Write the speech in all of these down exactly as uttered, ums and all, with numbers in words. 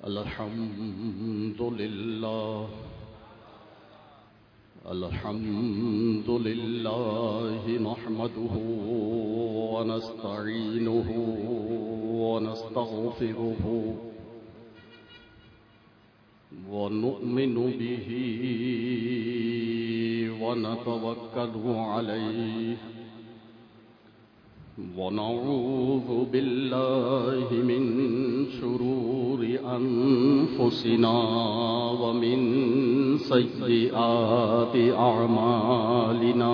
الحمد لله الحمد لله نحمده ونستعينه ونستغفره ونؤمن به ونتوكل عليه ونعوذ بالله من شرور أنفسنا ومن سيئات أعمالنا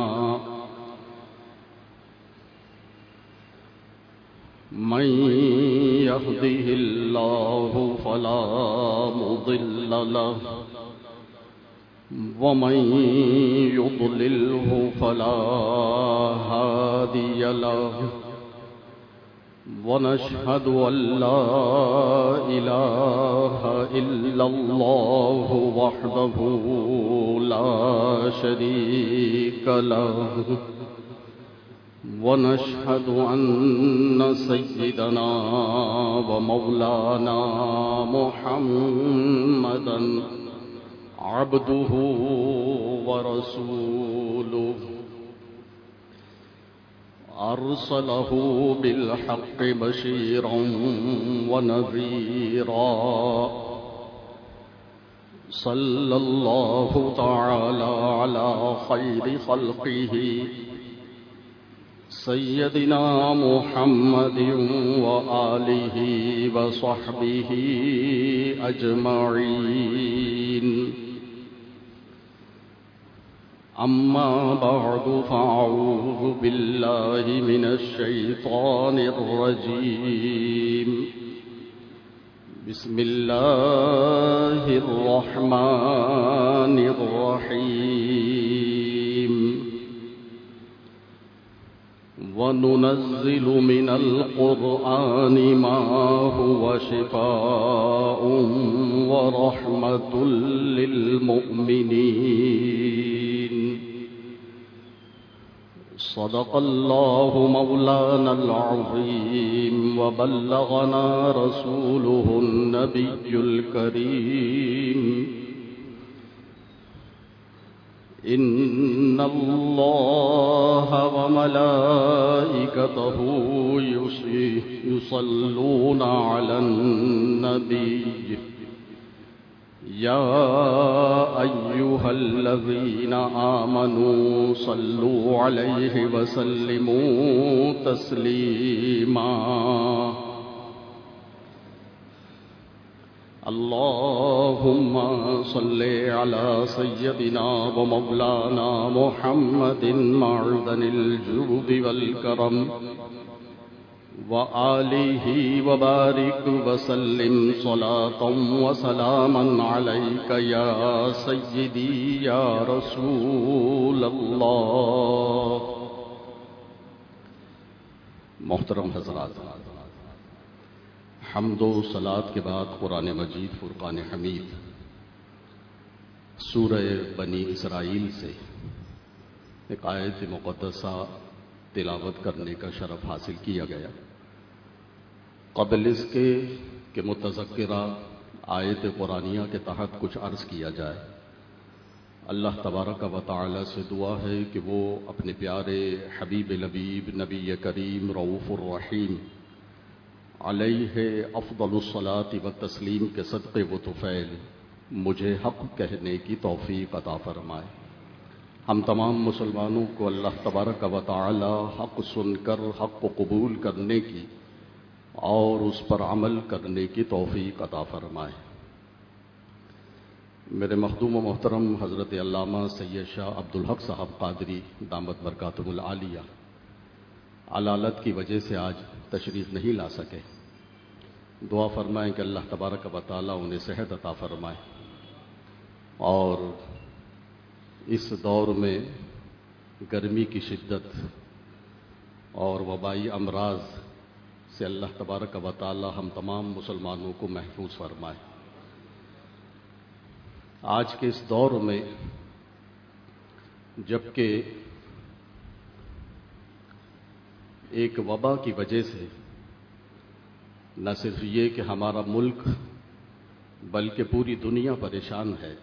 من يهده الله فلا مضل له ومن يضلله فلا هادي له ونشهد أن لا إله إلا الله وحده لا شريك له ونشهد أن سيدنا ومولانا محمدا عبده ورسوله أرسله بالحق بشيرا ونذيرا صلى الله تعالى على خير خلقه سيدنا محمد وآله وصحبه أجمعين أما بعد فأعوذ بالله من الشيطان الرجيم بسم الله الرحمن الرحيم وننزل من القرآن ما هو شفاء ورحمة للمؤمنين صدق الله مولانا العظيم وبلغنا رسوله النبي الكريم إن الله وملائكته يصلون على النبي يا أيها الذين آمنوا صلوا عليه وسلموا تسليما اللهم صل على سيدنا ومولانا محمد معدن الجود والكرم وآله وبارك وسلم صلاة وسلاما عليك يا سيدي يا رسول الله. محترم حضرات، حمد و صلات کے بعد قرآن مجید فرقان حمید سورہ بنی اسرائیل سے ایک آیت مقدسہ تلاوت کرنے کا شرف حاصل کیا گیا. قبل اس کے کہ متذکرہ آیت قرآنیہ کے تحت کچھ عرض کیا جائے، اللہ تبارک و تعالی سے دعا ہے کہ وہ اپنے پیارے حبیب لبیب نبی کریم رؤوف الرحیم علیہ افضل الصلاۃ والتسلیم کے صدقے و طفیل مجھے حق کہنے کی توفیق عطا فرمائے. ہم تمام مسلمانوں کو اللہ تبارک و تعالی حق سن کر حق کو قبول کرنے کی اور اس پر عمل کرنے کی توفیق عطا فرمائے. میرے مخدوم و محترم حضرت علامہ سید شاہ عبدالحق صاحب قادری دامت برکاتہ العالیہ علالت کی وجہ سے آج تشریف نہیں لا سکے. دعا فرمائیں کہ اللہ تبارک و تعالی انہیں صحت عطا فرمائے اور اس دور میں گرمی کی شدت اور وبائی امراض سے اللہ تبارک و تعالی ہم تمام مسلمانوں کو محفوظ فرمائے. آج کے اس دور میں جبکہ ایک وبا کی وجہ سے نہ صرف یہ کہ ہمارا ملک بلکہ پوری دنیا پریشان ہے،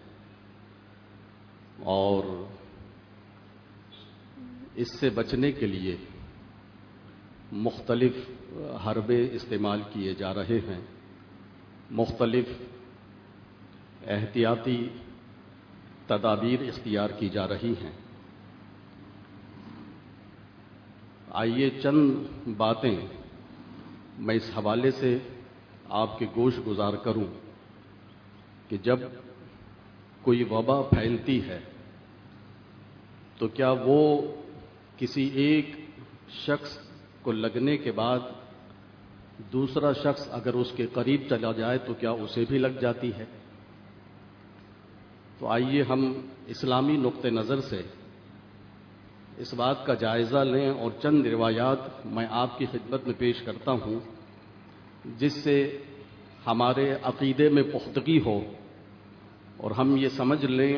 اور اس سے بچنے کے لیے مختلف حربے استعمال کیے جا رہے ہیں، مختلف احتیاطی تدابیر اختیار کی جا رہی ہیں۔ آئیے چند باتیں میں اس حوالے سے آپ کے گوش گزار کروں کہ جب کوئی وبا پھیلتی ہے تو کیا وہ کسی ایک شخص کو لگنے کے بعد دوسرا شخص اگر اس کے قریب چلا جائے تو کیا اسے بھی لگ جاتی ہے؟ تو آئیے ہم اسلامی نقطہ نظر سے اس بات کا جائزہ لیں اور چند روایات میں آپ کی خدمت میں پیش کرتا ہوں جس سے ہمارے عقیدے میں پختگی ہو اور ہم یہ سمجھ لیں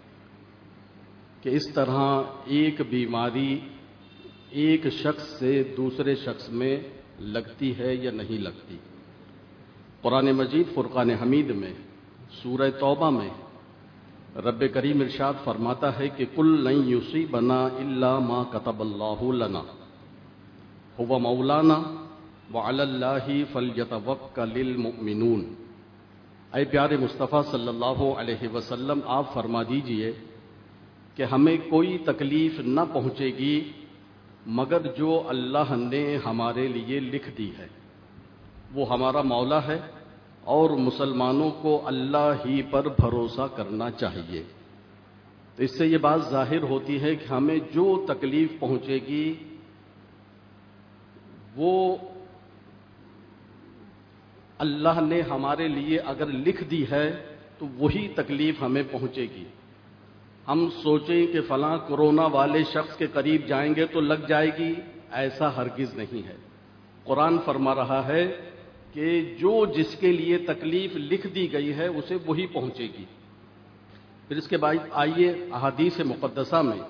کہ اس طرح ایک بیماری ایک شخص سے دوسرے شخص میں لگتی ہے یا نہیں لگتی۔ قرآن مجید فرقان حمید میں سورہ توبہ میں رب کریم ارشاد فرماتا ہے کہ قل لن یصیبنا الا ما کتب اللہ لنا هو مولانا وعلی اللہ فلیتوکل المؤمنون۔ اے پیارے مصطفیٰ صلی اللہ علیہ وسلم، آپ فرما دیجئے کہ ہمیں کوئی تکلیف نہ پہنچے گی مگر جو اللہ نے ہمارے لیے لکھ دی ہے، وہ ہمارا مولا ہے، اور مسلمانوں کو اللہ ہی پر بھروسہ کرنا چاہیے۔ تو اس سے یہ بات ظاہر ہوتی ہے کہ ہمیں جو تکلیف پہنچے گی وہ اللہ نے ہمارے لیے اگر لکھ دی ہے تو وہی تکلیف ہمیں پہنچے گی۔ ہم سوچیں کہ فلاں کورونا والے شخص کے قریب جائیں گے تو لگ جائے گی، ایسا ہرگز نہیں ہے۔ قرآن فرما رہا ہے کہ جو جس کے لیے تکلیف لکھ دی گئی ہے اسے وہی پہنچے گی۔ پھر اس کے بعد آئیے احادیث مقدسہ میں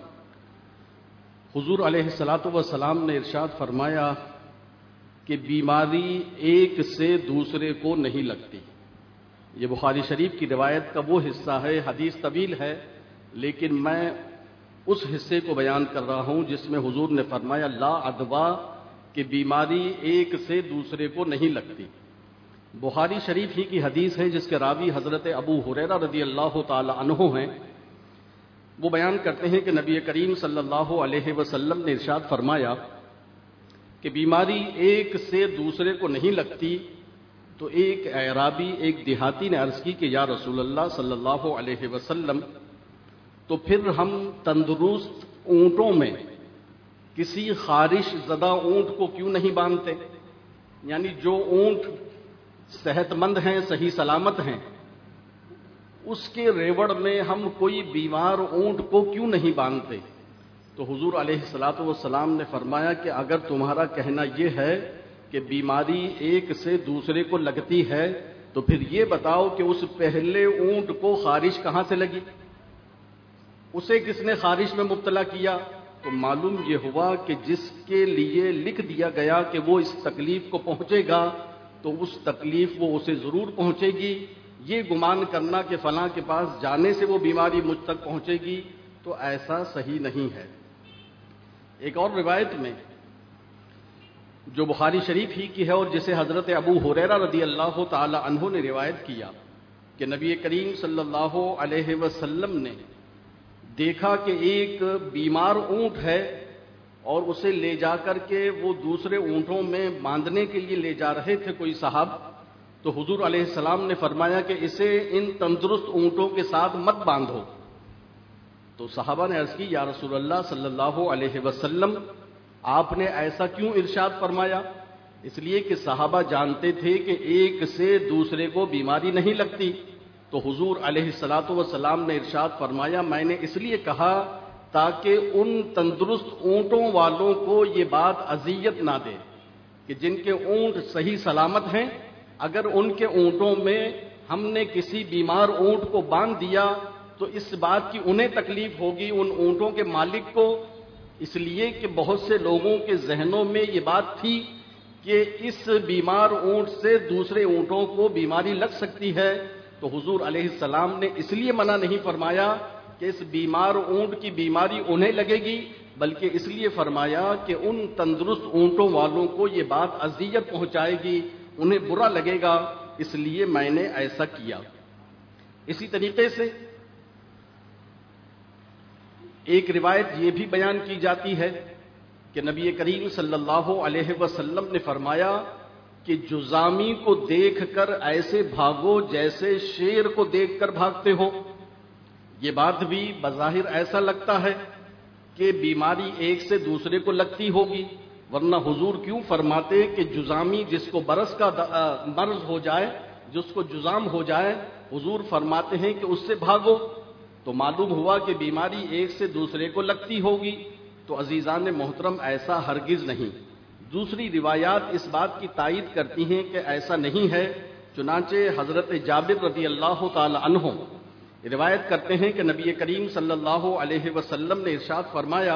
حضور علیہ الصلاۃ والسلام نے ارشاد فرمایا کہ بیماری ایک سے دوسرے کو نہیں لگتی۔ یہ بخاری شریف کی روایت کا وہ حصہ ہے، حدیث طویل ہے لیکن میں اس حصے کو بیان کر رہا ہوں جس میں حضور نے فرمایا لا عدوا، کہ بیماری ایک سے دوسرے کو نہیں لگتی۔ بخاری شریف ہی کی حدیث ہے جس کے راوی حضرت ابو ہریرہ رضی اللہ تعالی عنہ ہیں۔ وہ بیان کرتے ہیں کہ نبی کریم صلی اللہ علیہ وسلم نے ارشاد فرمایا کہ بیماری ایک سے دوسرے کو نہیں لگتی۔ تو ایک اعرابی، ایک دیہاتی نے عرض کی کہ یا رسول اللہ صلی اللہ علیہ وسلم، تو پھر ہم تندرست اونٹوں میں کسی خارش زدہ اونٹ کو کیوں نہیں باندھتے؟ یعنی جو اونٹ صحت مند ہیں، صحیح سلامت ہیں، اس کے ریوڑ میں ہم کوئی بیمار اونٹ کو کیوں نہیں باندھتے؟ تو حضور علیہ الصلاۃ والسلام نے فرمایا کہ اگر تمہارا کہنا یہ ہے کہ بیماری ایک سے دوسرے کو لگتی ہے تو پھر یہ بتاؤ کہ اس پہلے اونٹ کو خارش کہاں سے لگی، اسے کس نے خارش میں مبتلا کیا؟ تو معلوم یہ ہوا کہ جس کے لیے لکھ دیا گیا کہ وہ اس تکلیف کو پہنچے گا تو اس تکلیف وہ اسے ضرور پہنچے گی۔ یہ گمان کرنا کہ فلاں کے پاس جانے سے وہ بیماری مجھ تک پہنچے گی تو ایسا صحیح نہیں ہے۔ ایک اور روایت میں جو بخاری شریف ہی کی ہے اور جسے حضرت ابو ہریرہ رضی اللہ تعالی عنہ نے روایت کیا کہ نبی کریم صلی اللہ علیہ وسلم نے دیکھا کہ ایک بیمار اونٹ ہے اور اسے لے جا کر کے وہ دوسرے اونٹوں میں باندھنے کے لیے لے جا رہے تھے کوئی صاحب، تو حضور علیہ السلام نے فرمایا کہ اسے ان تندرست اونٹوں کے ساتھ مت باندھو۔ تو صحابہ نے عرض کی یا رسول اللہ صلی اللہ علیہ وسلم، آپ نے ایسا کیوں ارشاد فرمایا؟ اس لیے کہ صحابہ جانتے تھے کہ ایک سے دوسرے کو بیماری نہیں لگتی۔ تو حضور علیہ الصلاۃ والسلام نے ارشاد فرمایا میں نے اس لیے کہا تاکہ ان تندرست اونٹوں والوں کو یہ بات اذیت نہ دے کہ جن کے اونٹ صحیح سلامت ہیں، اگر ان کے اونٹوں میں ہم نے کسی بیمار اونٹ کو باندھ دیا تو اس بات کی انہیں تکلیف ہوگی، ان اونٹوں کے مالک کو، اس لیے کہ بہت سے لوگوں کے ذہنوں میں یہ بات تھی کہ اس بیمار اونٹ سے دوسرے اونٹوں کو بیماری لگ سکتی ہے، تو حضور علیہ السلام نے اس لیے منع نہیں فرمایا کہ اس بیمار اونٹ کی بیماری انہیں لگے گی، بلکہ اس لیے فرمایا کہ ان تندرست اونٹوں والوں کو یہ بات اذیت پہنچائے گی، انہیں برا لگے گا، اس لیے میں نے ایسا کیا۔ اسی طریقے سے ایک روایت یہ بھی بیان کی جاتی ہے کہ نبی کریم صلی اللہ علیہ وسلم نے فرمایا کہ جذامی کو دیکھ کر ایسے بھاگو جیسے شیر کو دیکھ کر بھاگتے ہو۔ یہ بات بھی بظاہر ایسا لگتا ہے کہ بیماری ایک سے دوسرے کو لگتی ہوگی، ورنہ حضور کیوں فرماتے کہ جذامی جس کو برس کا مرض ہو جائے، جس کو جذام ہو جائے، حضور فرماتے ہیں کہ اس سے بھاگو۔ تو معلوم ہوا کہ بیماری ایک سے دوسرے کو لگتی ہوگی، تو عزیزان محترم ایسا ہرگز نہیں۔ دوسری روایات اس بات کی تائید کرتی ہیں کہ ایسا نہیں ہے، چنانچہ حضرت جابر رضی اللہ تعالی عنہ روایت کرتے ہیں کہ نبی کریم صلی اللہ علیہ وسلم نے ارشاد فرمایا،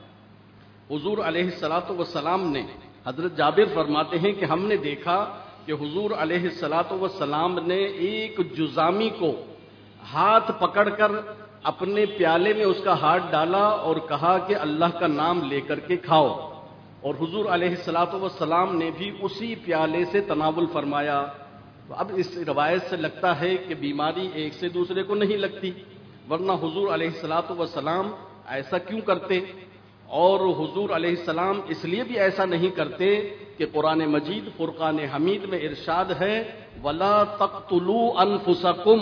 حضور علیہ الصلاۃ والسلام نے، حضرت جابر فرماتے ہیں کہ ہم نے دیکھا کہ حضور علیہ الصلاۃ والسلام نے ایک جذامی کو ہاتھ پکڑ کر اپنے پیالے میں اس کا ہاتھ ڈالا اور کہا کہ اللہ کا نام لے کر کے کھاؤ، اور حضور علیہ الصلاۃ والسلام نے بھی اسی پیالے سے تناول فرمایا۔ تو اب اس روایت سے لگتا ہے کہ بیماری ایک سے دوسرے کو نہیں لگتی، ورنہ حضور علیہ الصلاۃ والسلام ایسا کیوں کرتے؟ اور حضور علیہ السلام اس لیے بھی ایسا نہیں کرتے کہ قرآن مجید فرقان حمید میں ارشاد ہے، وَلَا تَقْتُلُوا أَنفُسَكُمْ،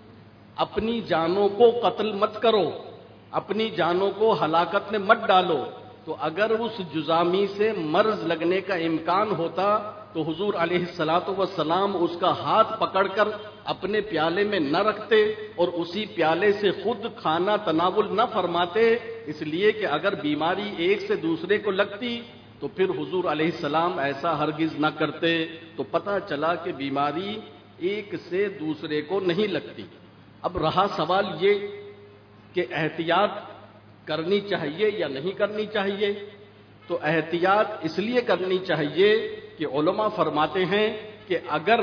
اپنی جانوں کو قتل مت کرو، اپنی جانوں کو ہلاکت میں مت ڈالو۔ تو اگر اس جذامی سے مرض لگنے کا امکان ہوتا تو حضور علیہ الصلاۃ والسلام اس کا ہاتھ پکڑ کر اپنے پیالے میں نہ رکھتے اور اسی پیالے سے خود کھانا تناول نہ فرماتے، اس لیے کہ اگر بیماری ایک سے دوسرے کو لگتی تو پھر حضور علیہ السلام ایسا ہرگز نہ کرتے۔ تو پتہ چلا کہ بیماری ایک سے دوسرے کو نہیں لگتی۔ اب رہا سوال یہ کہ احتیاط کرنی چاہیے یا نہیں کرنی چاہیے، تو احتیاط اس لیے کرنی چاہیے کہ علماء فرماتے ہیں کہ اگر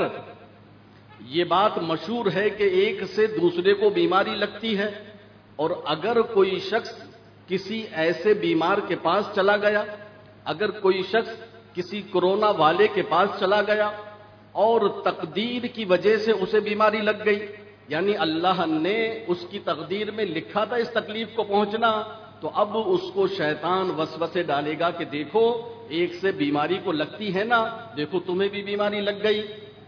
یہ بات مشہور ہے کہ ایک سے دوسرے کو بیماری لگتی ہے، اور اگر کوئی شخص کسی ایسے بیمار کے پاس چلا گیا، اگر کوئی شخص کسی کورونا والے کے پاس چلا گیا اور تقدیر کی وجہ سے اسے بیماری لگ گئی، یعنی اللہ نے اس کی تقدیر میں لکھا تھا اس تکلیف کو پہنچنا، تو اب اس کو شیطان وسوسے ڈالے گا کہ دیکھو ایک سے بیماری کو لگتی ہے نا، دیکھو تمہیں بھی بیماری لگ گئی۔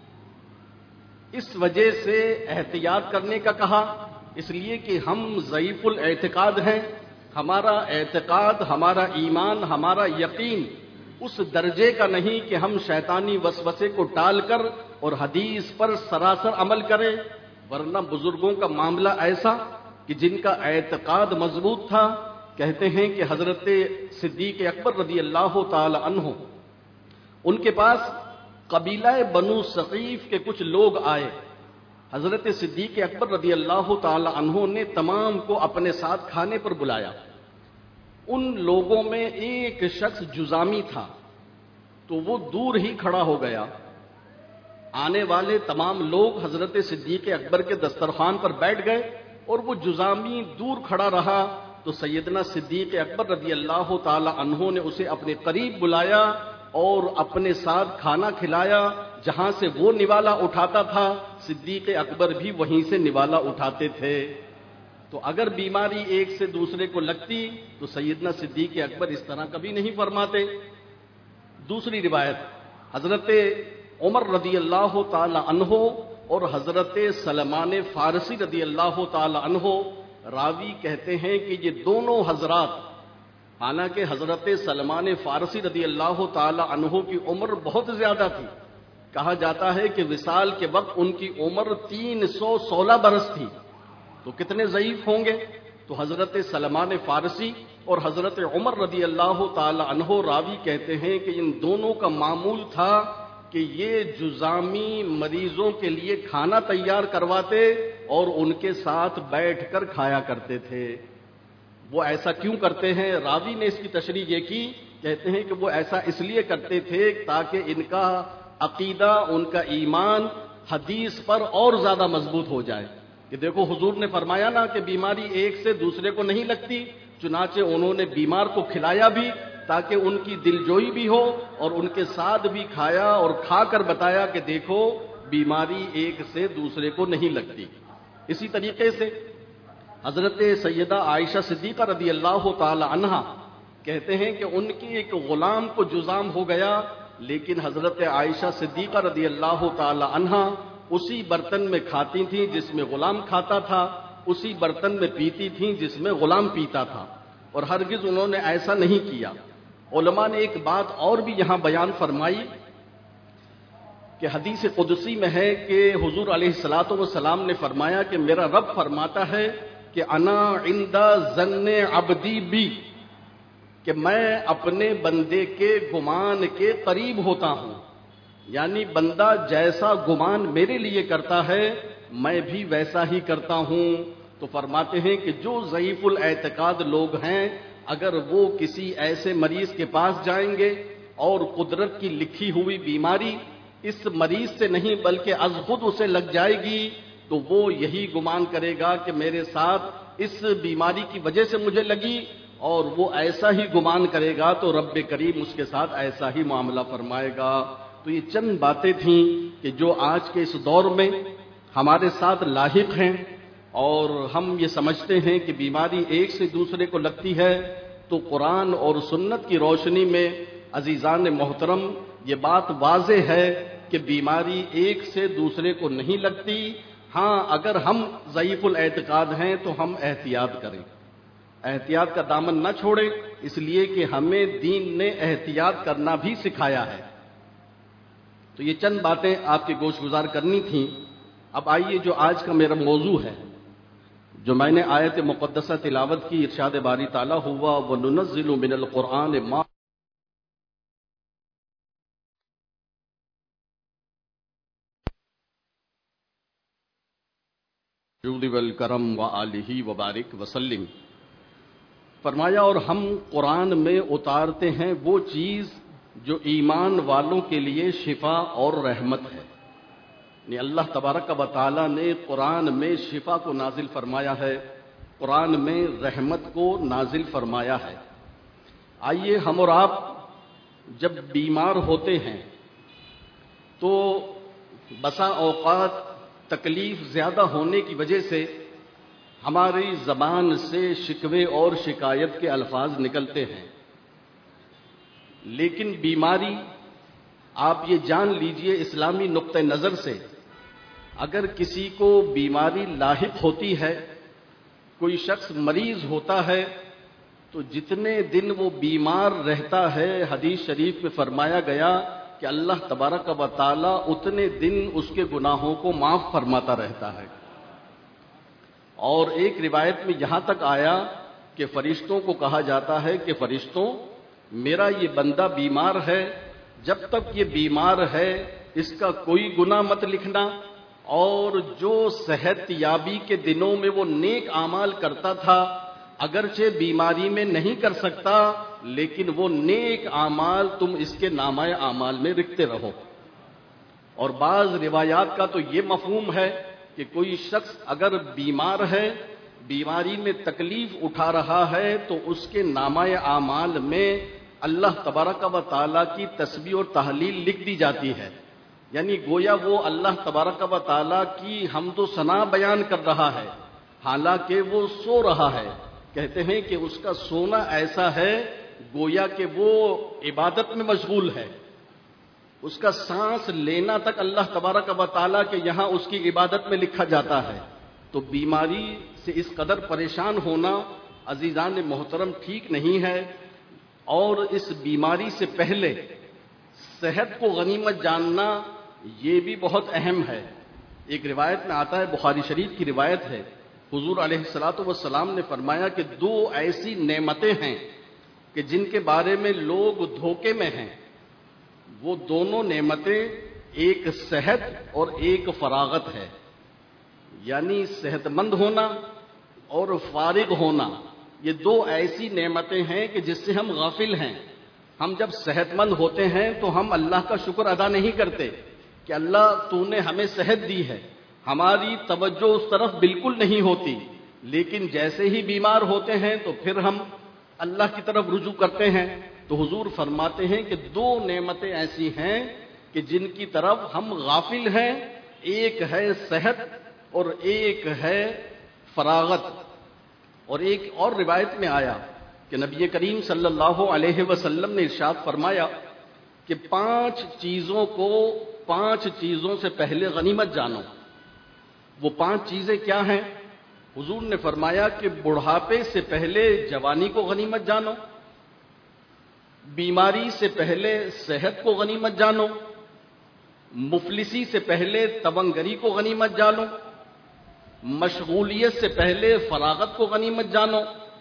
اس وجہ سے احتیاط کرنے کا کہا، اس لیے کہ ہم ضعیف الاعتقاد ہیں، ہمارا اعتقاد، ہمارا ایمان، ہمارا یقین اس درجے کا نہیں کہ ہم شیطانی وسوسے کو ٹال کر اور حدیث پر سراسر عمل کریں، ورنہ بزرگوں کا معاملہ ایسا کہ جن کا اعتقاد مضبوط تھا، کہتے ہیں کہ حضرت صدیق اکبر رضی اللہ تعالی عنہ، ان کے پاس قبیلہ بنو ثقیف کے کچھ لوگ آئے، حضرت صدیق اکبر رضی اللہ تعالی عنہ نے تمام کو اپنے ساتھ کھانے پر بلایا۔ ان لوگوں میں ایک شخص جذامی تھا، تو وہ دور ہی کھڑا ہو گیا۔ آنے والے تمام لوگ حضرت صدیق اکبر کے دسترخوان پر بیٹھ گئے اور وہ جذامی دور کھڑا رہا، تو سیدنا صدیق اکبر رضی اللہ تعالی عنہ نے اسے اپنے قریب بلایا اور اپنے ساتھ کھانا کھلایا۔ جہاں سے وہ نوالا اٹھاتا تھا، صدیق اکبر بھی وہیں سے نوالا اٹھاتے تھے۔ تو اگر بیماری ایک سے دوسرے کو لگتی تو سیدنا صدیق اکبر اس طرح کبھی نہیں فرماتے۔ دوسری روایت حضرت عمر رضی اللہ تعالی عنہ اور حضرت سلمان فارسی رضی اللہ تعالی عنہ، راوی کہتے ہیں کہ یہ دونوں حضرات، حالانکہ حضرت سلمان فارسی رضی اللہ تعالی عنہ کی عمر بہت زیادہ تھی، کہا جاتا ہے کہ وصال کے وقت ان کی عمر تین سو سولہ برس تھی، تو کتنے ضعیف ہوں گے۔ تو حضرت سلمان فارسی اور حضرت عمر رضی اللہ تعالی عنہ راوی کہتے ہیں کہ ان دونوں کا معمول تھا کہ یہ جذامی مریضوں کے لیے کھانا تیار کرواتے اور ان کے ساتھ بیٹھ کر کھایا کرتے تھے۔ وہ ایسا کیوں کرتے ہیں؟ راوی نے اس کی تشریح یہ کی، کہتے ہیں کہ وہ ایسا اس لیے کرتے تھے تاکہ ان کا عقیدہ، ان کا ایمان حدیث پر اور زیادہ مضبوط ہو جائے کہ دیکھو حضور نے فرمایا نا کہ بیماری ایک سے دوسرے کو نہیں لگتی، چنانچہ انہوں نے بیمار کو کھلایا بھی تاکہ ان کی دلجوئی بھی ہو اور ان کے ساتھ بھی کھایا اور کھا کر بتایا کہ دیکھو بیماری ایک سے دوسرے کو نہیں لگتی۔ اسی طریقے سے حضرت سیدہ عائشہ صدیقہ رضی اللہ تعالی عنہا کہتے ہیں کہ ان کی ایک غلام کو جذام ہو گیا، لیکن حضرت عائشہ صدیقہ رضی اللہ تعالی عنہا اسی برتن میں کھاتی تھیں جس میں غلام کھاتا تھا، اسی برتن میں پیتی تھیں جس میں غلام پیتا تھا، اور ہرگز انہوں نے ایسا نہیں کیا۔ علماء نے ایک بات اور بھی یہاں بیان فرمائی کہ حدیث قدسی میں ہے کہ حضور علیہ الصلوۃ والسلام نے فرمایا کہ میرا رب فرماتا ہے کہ انا عند ظن عبدی بی، کہ میں اپنے بندے کے گمان کے قریب ہوتا ہوں، یعنی بندہ جیسا گمان میرے لیے کرتا ہے میں بھی ویسا ہی کرتا ہوں۔ تو فرماتے ہیں کہ جو ضعیف الاعتقاد لوگ ہیں اگر وہ کسی ایسے مریض کے پاس جائیں گے اور قدرت کی لکھی ہوئی بیماری اس مریض سے نہیں بلکہ از خود اسے لگ جائے گی تو وہ یہی گمان کرے گا کہ میرے ساتھ اس بیماری کی وجہ سے مجھے لگی، اور وہ ایسا ہی گمان کرے گا تو رب کریم اس کے ساتھ ایسا ہی معاملہ فرمائے گا۔ تو یہ چند باتیں تھیں کہ جو آج کے اس دور میں ہمارے ساتھ لاحق ہیں، اور ہم یہ سمجھتے ہیں کہ بیماری ایک سے دوسرے کو لگتی ہے، تو قرآن اور سنت کی روشنی میں عزیزان محترم یہ بات واضح ہے کہ بیماری ایک سے دوسرے کو نہیں لگتی۔ ہاں اگر ہم ضعیف الاعتقاد ہیں تو ہم احتیاط کریں، احتیاط کا دامن نہ چھوڑیں، اس لیے کہ ہمیں دین نے احتیاط کرنا بھی سکھایا ہے۔ تو یہ چند باتیں آپ کے گوش گزار کرنی تھیں۔ اب آئیے جو آج کا میرا موضوع ہے، جو میں نے آیت مقدسہ تلاوت کی، ارشاد باری تعالیٰ ہوا وَنُنَزِّلُ مِنَ الْقُرْآنِ مَا جود والکرم وآلہ وبارک وسلم۔ فرمایا اور ہم قرآن میں اتارتے ہیں وہ چیز جو ایمان والوں کے لیے شفا اور رحمت ہے، یعنی اللہ تبارک و تعالیٰ نے قرآن میں شفا کو نازل فرمایا ہے، قرآن میں رحمت کو نازل فرمایا ہے۔ آئیے ہم اور آپ جب بیمار ہوتے ہیں تو بسا اوقات تکلیف زیادہ ہونے کی وجہ سے ہماری زبان سے شکوے اور شکایت کے الفاظ نکلتے ہیں، لیکن بیماری آپ یہ جان لیجئے اسلامی نقطہ نظر سے اگر کسی کو بیماری لاحق ہوتی ہے، کوئی شخص مریض ہوتا ہے، تو جتنے دن وہ بیمار رہتا ہے حدیث شریف میں فرمایا گیا کہ اللہ تبارک و تعالی اتنے دن اس کے گناہوں کو معاف فرماتا رہتا ہے۔ اور ایک روایت میں یہاں تک آیا کہ فرشتوں کو کہا جاتا ہے کہ فرشتوں میرا یہ بندہ بیمار ہے، جب تک یہ بیمار ہے اس کا کوئی گناہ مت لکھنا، اور جو صحت یابی کے دنوں میں وہ نیک اعمال کرتا تھا اگرچہ بیماری میں نہیں کر سکتا لیکن وہ نیک اعمال تم اس کے نامہ اعمال میں لکھتے رہو۔ اور بعض روایات کا تو یہ مفہوم ہے کہ کوئی شخص اگر بیمار ہے، بیماری میں تکلیف اٹھا رہا ہے، تو اس کے نامہ اعمال میں اللہ تبارک و تعالیٰ کی تسبیح اور تحلیل لکھ دی جاتی ہے، یعنی گویا وہ اللہ تبارک و تعالیٰ کی حمد و ثنا بیان کر رہا ہے حالانکہ وہ سو رہا ہے۔ کہتے ہیں کہ اس کا سونا ایسا ہے گویا کہ وہ عبادت میں مشغول ہے، اس کا سانس لینا تک اللہ تبارک و تعالیٰ کے یہاں اس کی عبادت میں لکھا جاتا ہے۔ تو بیماری سے اس قدر پریشان ہونا عزیزان محترم ٹھیک نہیں ہے، اور اس بیماری سے پہلے صحت کو غنیمت جاننا یہ بھی بہت اہم ہے۔ ایک روایت میں آتا ہے، بخاری شریف کی روایت ہے، حضور علیہ الصلوۃ والسلام نے فرمایا کہ دو ایسی نعمتیں ہیں کہ جن کے بارے میں لوگ دھوکے میں ہیں، وہ دونوں نعمتیں ایک صحت اور ایک فراغت ہے، یعنی صحت مند ہونا اور فارغ ہونا، یہ دو ایسی نعمتیں ہیں کہ جس سے ہم غافل ہیں۔ ہم جب صحت مند ہوتے ہیں تو ہم اللہ کا شکر ادا نہیں کرتے، کہ اللہ تو نے ہمیں صحت دی ہے، ہماری توجہ اس طرف بالکل نہیں ہوتی، لیکن جیسے ہی بیمار ہوتے ہیں تو پھر ہم اللہ کی طرف رجوع کرتے ہیں۔ تو حضور فرماتے ہیں کہ دو نعمتیں ایسی ہیں کہ جن کی طرف ہم غافل ہیں، ایک ہے صحت اور ایک ہے فراغت۔ اور ایک اور روایت میں آیا کہ نبی کریم صلی اللہ علیہ وسلم نے ارشاد فرمایا کہ پانچ چیزوں کو پانچ چیزوں سے پہلے غنیمت جانو۔ وہ پانچ چیزیں کیا ہیں؟ حضور نے فرمایا کہ بڑھاپے سے پہلے جوانی کو غنیمت جانو، بیماری سے پہلے صحت کو غنیمت جانو، مفلسی سے پہلے تونگری کو غنیمت جانو، مشغولیت سے پہلے فراغت کو غنیمت جانو،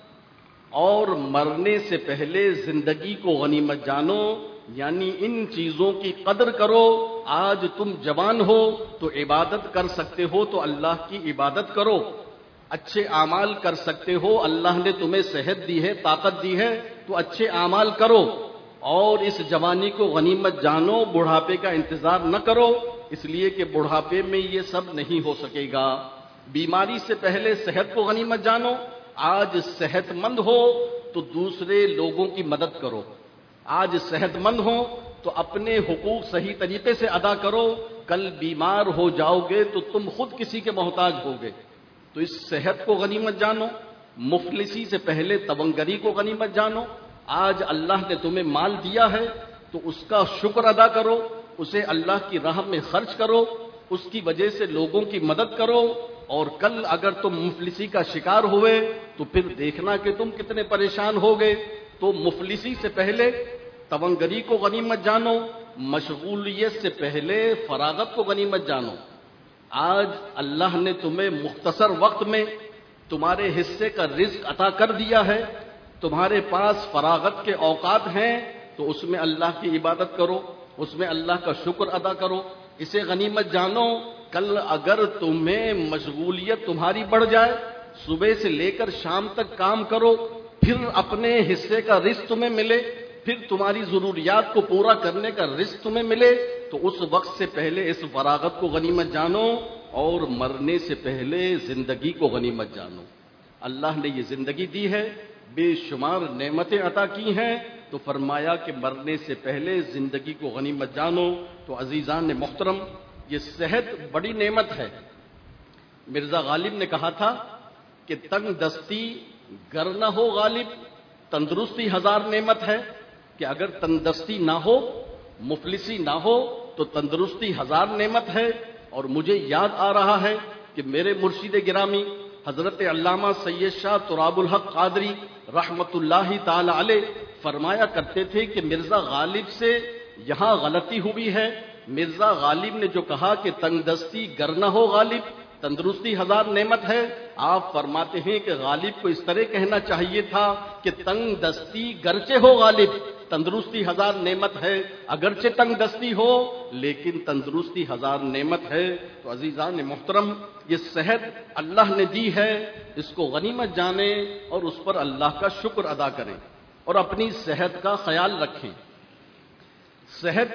اور مرنے سے پہلے زندگی کو غنیمت جانو۔ یعنی ان چیزوں کی قدر کرو۔ آج تم جوان ہو تو عبادت کر سکتے ہو تو اللہ کی عبادت کرو، اچھے اعمال کر سکتے ہو، اللہ نے تمہیں صحت دی ہے، طاقت دی ہے تو اچھے اعمال کرو، اور اس جوانی کو غنیمت جانو، بڑھاپے کا انتظار نہ کرو، اس لیے کہ بڑھاپے میں یہ سب نہیں ہو سکے گا۔ بیماری سے پہلے صحت کو غنیمت جانو۔ آج صحت مند ہو تو دوسرے لوگوں کی مدد کرو، آج صحت مند ہو تو اپنے حقوق صحیح طریقے سے ادا کرو، کل بیمار ہو جاؤ گے تو تم خود کسی کے محتاج ہوگے، تو اس صحت کو غنیمت جانو۔ مفلسی سے پہلے تونگری کو غنیمت جانو۔ آج اللہ نے تمہیں مال دیا ہے تو اس کا شکر ادا کرو، اسے اللہ کی راہ میں خرچ کرو، اس کی وجہ سے لوگوں کی مدد کرو، اور کل اگر تم مفلسی کا شکار ہوئے تو پھر دیکھنا کہ تم کتنے پریشان ہوگے۔ تو مفلسی سے پہلے تونگری کو غنیمت جانو، مشغولیت سے پہلے فراغت کو غنیمت جانو۔ آج اللہ نے تمہیں مختصر وقت میں تمہارے حصے کا رزق عطا کر دیا ہے، تمہارے پاس فراغت کے اوقات ہیں تو اس میں اللہ کی عبادت کرو، اس میں اللہ کا شکر ادا کرو، اسے غنیمت جانو۔ کل اگر تمہیں مشغولیت تمہاری بڑھ جائے، صبح سے لے کر شام تک کام کرو، پھر اپنے حصے کا رزق تمہیں ملے، پھر تمہاری ضروریات کو پورا کرنے کا رزق تمہیں ملے، تو اس وقت سے پہلے اس فراغت کو غنیمت جانو، اور مرنے سے پہلے زندگی کو غنیمت جانو۔ اللہ نے یہ زندگی دی ہے، بے شمار نعمتیں عطا کی ہیں، تو فرمایا کہ مرنے سے پہلے زندگی کو غنیمت جانو۔ تو عزیزان محترم، یہ صحت بڑی نعمت ہے۔ مرزا غالب نے کہا تھا کہ تنگ دستی گر نہ ہو غالب، تندرستی ہزار نعمت ہے، کہ اگر تندرستی نہ ہو، مفلسی نہ ہو تو تندرستی ہزار نعمت ہے۔ اور مجھے یاد آ رہا ہے کہ میرے مرشد گرامی حضرت علامہ سید شاہ تراب الحق قادری رحمت اللہ تعالی علیہ فرمایا کرتے تھے کہ مرزا غالب سے یہاں غلطی ہوئی ہے۔ مرزا غالب نے جو کہا کہ تنگ دستی گر نہ ہو غالب، تندرستی ہزار نعمت ہے، آپ فرماتے ہیں کہ غالب کو اس طرح کہنا چاہیے تھا کہ تنگ دستی گرچہ ہو غالب، تندرستی ہزار نعمت ہے، اگرچہ تنگ دستی ہو لیکن تندرستی ہزار نعمت ہے۔ تو عزیزان محترم، یہ صحت اللہ نے دی ہے، اس کو غنیمت جانیں اور اس پر اللہ کا شکر ادا کریں، اور اپنی صحت کا خیال رکھیں۔ صحت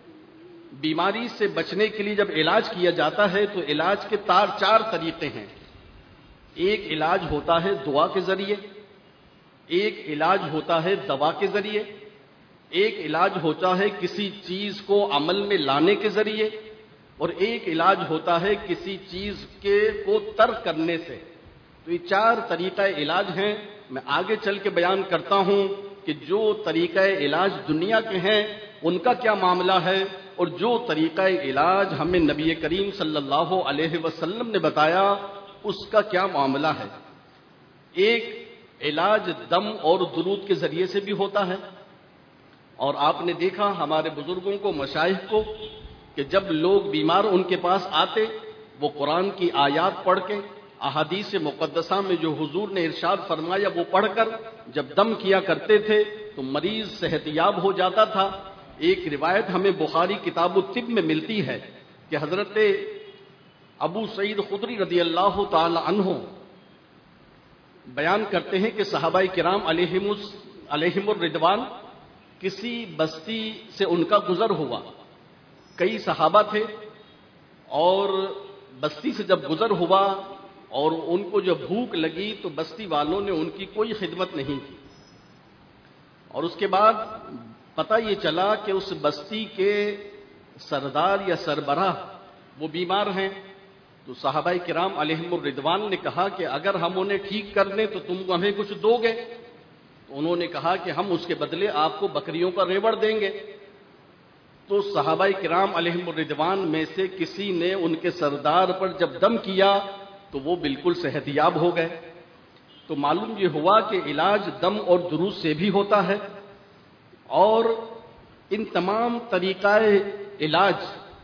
بیماری سے بچنے کے لیے جب علاج کیا جاتا ہے تو علاج کے تار چار طریقے ہیں۔ ایک علاج ہوتا ہے دعا کے ذریعے، ایک علاج ہوتا ہے دوا کے ذریعے، ایک علاج ہوتا ہے کسی چیز کو عمل میں لانے کے ذریعے، اور ایک علاج ہوتا ہے کسی چیز کے کو ترک کرنے سے۔ تو یہ چار طریقہ علاج ہیں۔ میں آگے چل کے بیان کرتا ہوں کہ جو طریقہ علاج دنیا کے ہیں ان کا کیا معاملہ ہے، اور جو طریقہ علاج ہمیں نبی کریم صلی اللہ علیہ وسلم نے بتایا اس کا کیا معاملہ ہے۔ ایک علاج دم اور درود کے ذریعے سے بھی ہوتا ہے، اور آپ نے دیکھا ہمارے بزرگوں کو، مشائخ کو، کہ جب لوگ بیمار ان کے پاس آتے، وہ قرآن کی آیات پڑھ کے، احادیث مقدسہ میں جو حضور نے ارشاد فرمایا وہ پڑھ کر جب دم کیا کرتے تھے تو مریض صحت یاب ہو جاتا تھا۔ ایک روایت ہمیں بخاری کتاب الطب میں ملتی ہے کہ حضرت ابو سعید خدری رضی اللہ تعالی عنہ بیان کرتے ہیں کہ صحابہ کرام علیہم علیہم الرضوان کسی بستی سے ان کا گزر ہوا، کئی صحابہ تھے اور بستی سے جب گزر ہوا اور ان کو جب بھوک لگی تو بستی والوں نے ان کی کوئی خدمت نہیں کی، اور اس کے بعد پتہ یہ چلا کہ اس بستی کے سردار یا سربراہ وہ بیمار ہیں، تو صحابہ کرام علیہم الرضوان نے کہا کہ اگر ہم انہیں ٹھیک کر دیں تو تم ہمیں کچھ دو گے؟ تو انہوں نے کہا کہ ہم اس کے بدلے آپ کو بکریوں کا ریوڑ دیں گے۔ تو صحابہ کرام علیہم الرضوان میں سے کسی نے ان کے سردار پر جب دم کیا تو وہ بالکل صحت یاب ہو گئے۔ تو معلوم یہ ہوا کہ علاج دم اور دروس سے بھی ہوتا ہے، اور ان تمام طریقہ علاج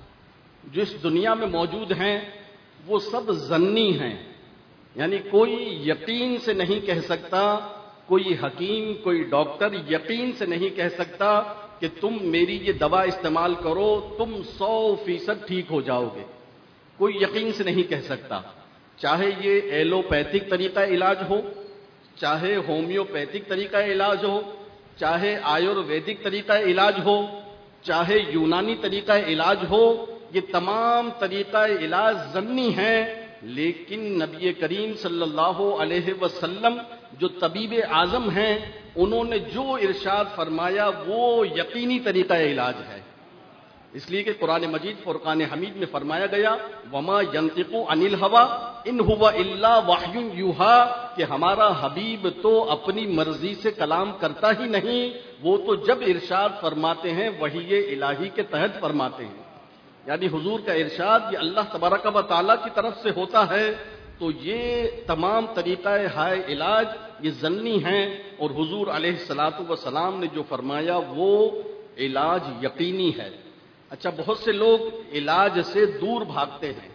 جو اس دنیا میں موجود ہیں وہ سب ظنی ہیں، یعنی کوئی یقین سے نہیں کہہ سکتا، کوئی حکیم کوئی ڈاکٹر یقین سے نہیں کہہ سکتا کہ تم میری یہ دوا استعمال کرو تم سو فیصد ٹھیک ہو جاؤ گے، کوئی یقین سے نہیں کہہ سکتا، چاہے یہ ایلوپیتھک طریقہ علاج ہو، چاہے ہومیوپیتھک طریقہ علاج ہو، چاہے آیورویدک طریقہ علاج ہو، چاہے یونانی طریقہ علاج ہو، یہ تمام طریقہ علاج ظنی ہیں، لیکن نبی کریم صلی اللہ علیہ وسلم جو طبیب اعظم ہیں انہوں نے جو ارشاد فرمایا وہ یقینی طریقہ علاج ہے، اس لیے کہ قرآن مجید فرقان حمید میں فرمایا گیا وما ينطق عن الهوى ان هو الا وحی یوحی، کہ ہمارا حبیب تو اپنی مرضی سے کلام کرتا ہی نہیں، وہ تو جب ارشاد فرماتے ہیں وحی الہی کے تحت فرماتے ہیں، یعنی حضور کا ارشاد یہ اللہ تبارک و تعالیٰ کی طرف سے ہوتا ہے۔ تو یہ تمام طریقہ ہائے علاج یہ ظنی ہیں، اور حضور علیہ الصلاۃ والسلام نے جو فرمایا وہ علاج یقینی ہے۔ اچھا، بہت سے لوگ علاج سے دور بھاگتے ہیں،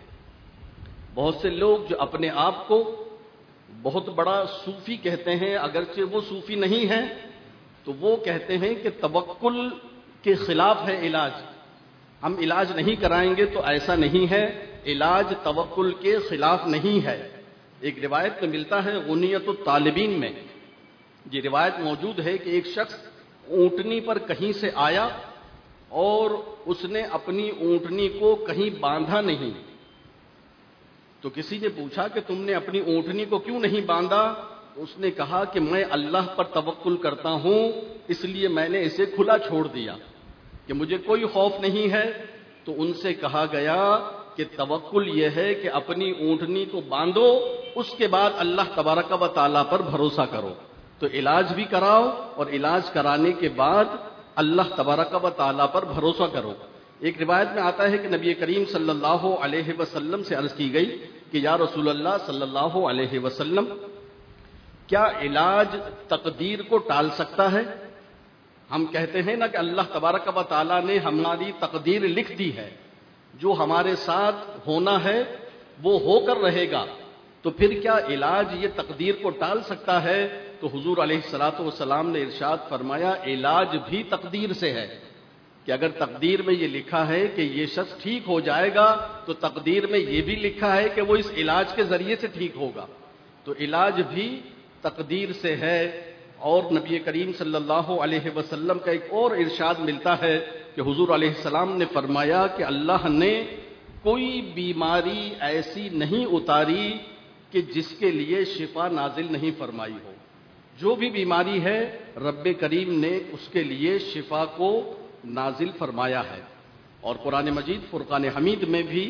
بہت سے لوگ جو اپنے آپ کو بہت بڑا صوفی کہتے ہیں، اگرچہ وہ صوفی نہیں ہیں، تو وہ کہتے ہیں کہ توکل کے خلاف ہے علاج، ہم علاج نہیں کرائیں گے، تو ایسا نہیں ہے، علاج توکل کے خلاف نہیں ہے۔ ایک روایت میں ملتا ہے غنیت الطالبین میں یہ روایت موجود ہے کہ ایک شخص اونٹنی پر کہیں سے آیا اور اس نے اپنی اونٹنی کو کہیں باندھا نہیں، تو کسی نے پوچھا کہ تم نے اپنی اونٹنی کو کیوں نہیں باندھا؟ اس نے کہا کہ میں اللہ پر توکل کرتا ہوں اس لیے میں نے اسے کھلا چھوڑ دیا کہ مجھے کوئی خوف نہیں ہے۔ تو ان سے کہا گیا کہ توکل یہ ہے کہ اپنی اونٹنی کو باندھو، اس کے بعد اللہ تبارک و تعالیٰ پر بھروسہ کرو، تو علاج بھی کراؤ اور علاج کرانے کے بعد اللہ تبارک و تعالیٰ پر بھروسہ کرو۔ ایک روایت میں آتا ہے کہ نبی کریم صلی اللہ علیہ وسلم سے عرض کی گئی کہ یا رسول اللہ صلی اللہ علیہ وسلم، کیا علاج تقدیر کو ٹال سکتا ہے؟ ہم کہتے ہیں نا کہ اللہ تبارک و تعالیٰ نے ہماری تقدیر لکھ دی ہے، جو ہمارے ساتھ ہونا ہے وہ ہو کر رہے گا، تو پھر کیا علاج یہ تقدیر کو ٹال سکتا ہے؟ تو حضور علیہ الصلاۃ والسلام نے ارشاد فرمایا علاج بھی تقدیر سے ہے، کہ اگر تقدیر میں یہ لکھا ہے کہ یہ شخص ٹھیک ہو جائے گا تو تقدیر میں یہ بھی لکھا ہے کہ وہ اس علاج کے ذریعے سے ٹھیک ہوگا، تو علاج بھی تقدیر سے ہے۔ اور نبی کریم صلی اللہ علیہ وسلم کا ایک اور ارشاد ملتا ہے کہ حضور علیہ السلام نے فرمایا کہ اللہ نے کوئی بیماری ایسی نہیں اتاری کہ جس کے لیے شفا نازل نہیں فرمائی ہو، جو بھی بیماری ہے رب کریم نے اس کے لیے شفا کو نازل فرمایا ہے۔ اور قرآن مجید فرقان حمید میں بھی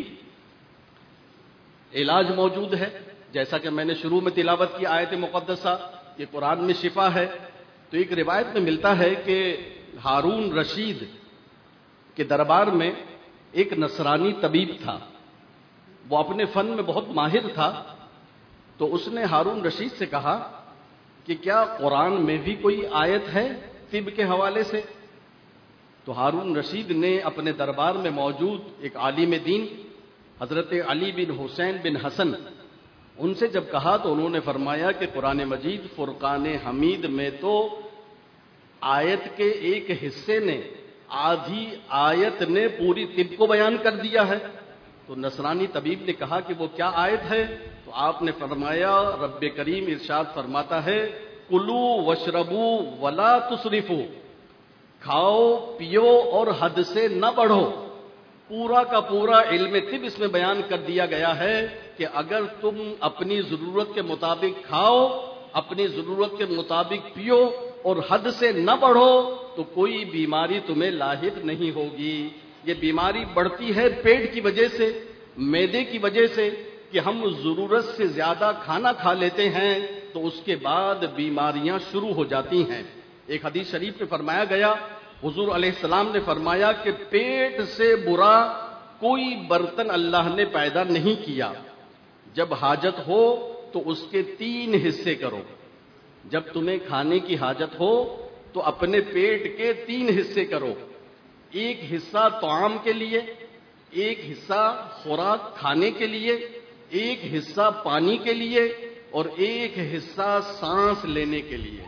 علاج موجود ہے، جیسا کہ میں نے شروع میں تلاوت کی آیت مقدسہ، یہ قرآن میں شفا ہے۔ تو ایک روایت میں ملتا ہے کہ ہارون رشید کے دربار میں ایک نصرانی طبیب تھا، وہ اپنے فن میں بہت ماہر تھا، تو اس نے ہارون رشید سے کہا کہ کیا قرآن میں بھی کوئی آیت ہے طب کے حوالے سے؟ تو ہارون رشید نے اپنے دربار میں موجود ایک عالم دین حضرت علی بن حسین بن حسن ان سے جب کہا تو انہوں نے فرمایا کہ قرآن مجید فرقان حمید میں تو آیت کے ایک حصے نے آدھی آیت نے پوری طب کو بیان کر دیا ہے۔ تو نصرانی طبیب نے کہا کہ وہ کیا آیت ہے؟ تو آپ نے فرمایا رب کریم ارشاد فرماتا ہے کلو وشربو ولا تسرفو، کھاؤ پیو اور حد سے نہ بڑھو۔ پورا کا پورا علم طب اس میں بیان کر دیا گیا ہے کہ اگر تم اپنی ضرورت کے مطابق کھاؤ، اپنی ضرورت کے مطابق پیو اور حد سے نہ بڑھو تو کوئی بیماری تمہیں لاحق نہیں ہوگی۔ یہ بیماری بڑھتی ہے پیٹ کی وجہ سے، معدے کی وجہ سے، کہ ہم ضرورت سے زیادہ کھانا کھا لیتے ہیں تو اس کے بعد بیماریاں شروع ہو جاتی ہیں۔ ایک حدیث شریف میں فرمایا گیا، حضور علیہ السلام نے فرمایا کہ پیٹ سے برا کوئی برتن اللہ نے پیدا نہیں کیا، جب حاجت ہو تو اس کے تین حصے کرو۔ جب تمہیں کھانے کی حاجت ہو تو اپنے پیٹ کے تین حصے کرو، ایک حصہ طعام کے لیے، ایک حصہ خوراک کھانے کے لیے، ایک حصہ پانی کے لیے اور ایک حصہ سانس لینے کے لیے۔